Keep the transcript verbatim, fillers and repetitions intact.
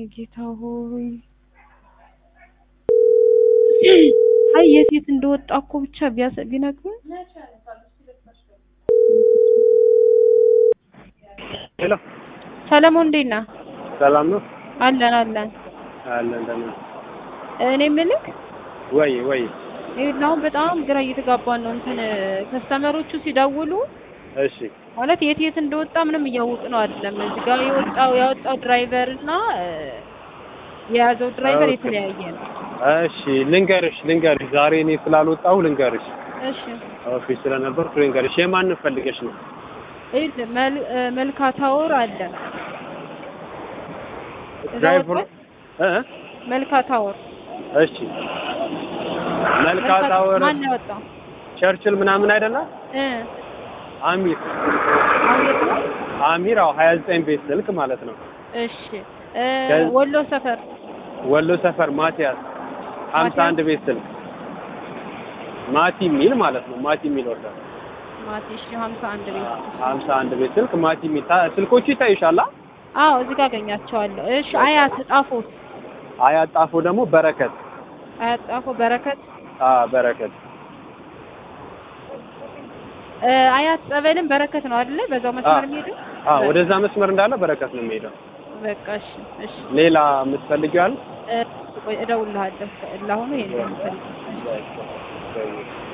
ጌታ ሆይ አይ የት የት እንደወጣ እኮ ብቻ ቢያስ ቢነግሩን ሄሎ ሰለሞን እንዴት ነህ? ሰላም ነው አለን አለን አለን ደህና እኔ የምልህ ወይ ወይ ይኸውልህ በጣም ግራ እየተጋባን ነው እንትን ከስተመሮቹ ሲደውሉ እሺ ማለት የት የት እንደወጣ ምንም እያወቁ ነው አይደለም እዚህ ጋር የወጣው ያወጣው ድራይቨር እና የያዘው ድራይቨር የተለያየ ነው እሺ ልንገርሽ ልንገርሽ ዛሬ እኔ ስላልወጣሁ ልንገርሽ እሺ ኦፊስ ስለነበርኩ ልንገርሽ የማን ፈልገሽ ነው እህ መልካ ታወር አለ ድራይቨር እ መልካ ታወር እሺ መልካ ታወር ማን ያወጣው ቸርችል ምናምን አይደለ እ አሚር አሚር አሚር አዎ ሃያ ዘጠኝ ቤት ስልክ ማለት ነው እሺ ወሎ ሰፈር ወሎ ሰፈር ማቲያስ ሃምሳ አንድ ቤት ስልክ ማቲ ሚል ማለት ነው ማቲ ሚል ወርዳ ማቲ እሺ ሃምሳ አንድ ቤት ሃምሳ አንድ ቤት ስልክ ማቲ ሚል ስልኮቹ ይታዩሻል አዎ እዚህ ጋር አገኛቸዋለሁ እሺ አያት ጣፎ አያት ጣፎ ደግሞ በረከት አያት ጣፎ በረከት አ በረከት አያት ጸበልን በረከት ነው አይደለ በዛው መስመር የሚሄደው አዎ ወደዛ መስመር እንዳለ በረከት ነው የሚሄደው በቃ እሺ እሺ ሌላ የምትፈልጊው አለ ቆይ እደውልልሃለሁ ለአሁኑ ይሄን ነው የምፈልገው